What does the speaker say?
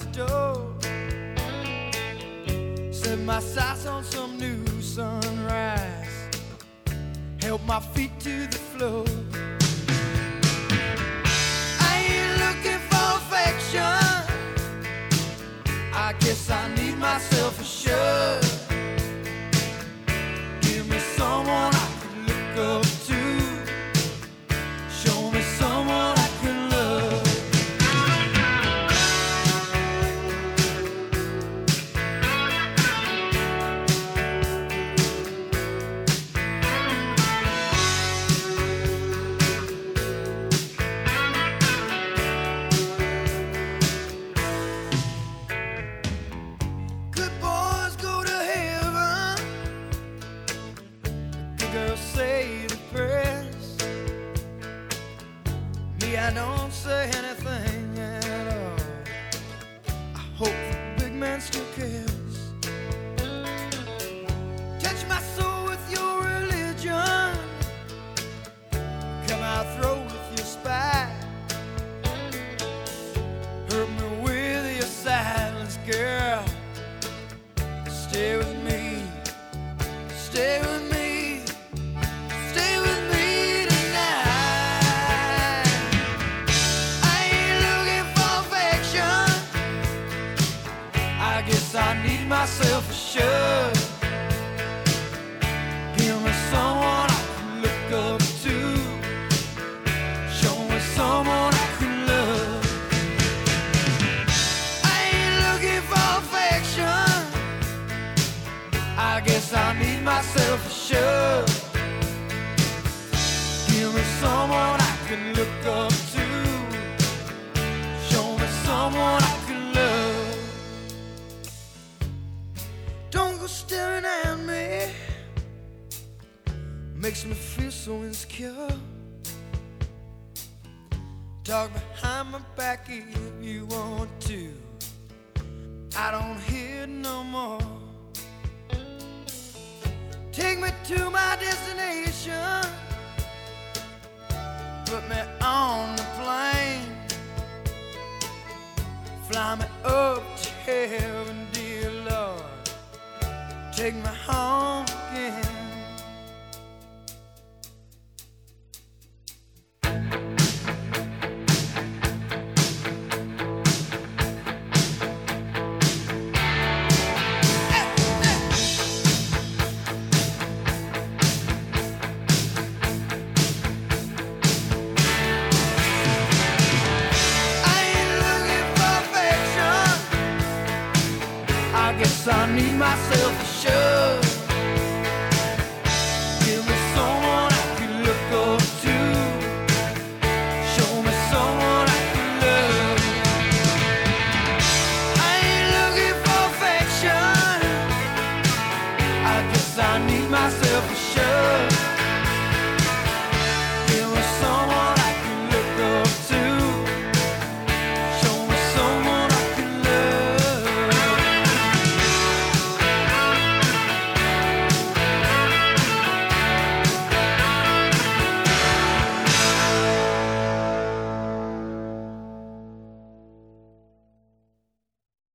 the door. Set my sights on some new sunrise. Help my feet to the floor. I ain't looking for affection. I guess I need myself a shove. Give me someone I can look up to. Show me someone I can love. Good boys go to heaven. Good girls say the prayers. Me, I don't say anything at all. I hope the big man still cares. Touch my soul with your religion. Come out throw with your spite. Hurt me with your silence, girl. Stay with me. Stay with me. Stay with me tonight. I ain't looking for affection. I guess I need myself a shove. Give me someone I can look up to. Show me someone I can love. I ain't looking for affection. I guess I need myself a shove. Give me someone I can look up to. Show me someone I can love. Don't go staring at me. Makes me feel so insecure. Talk behind my back if you want to. I don't hear no more. Take me to my destination. Put me on the plane. Fly me up to heaven, dear Lord. Take me home again. I ain't looking for affection. I guess I need myself a shove.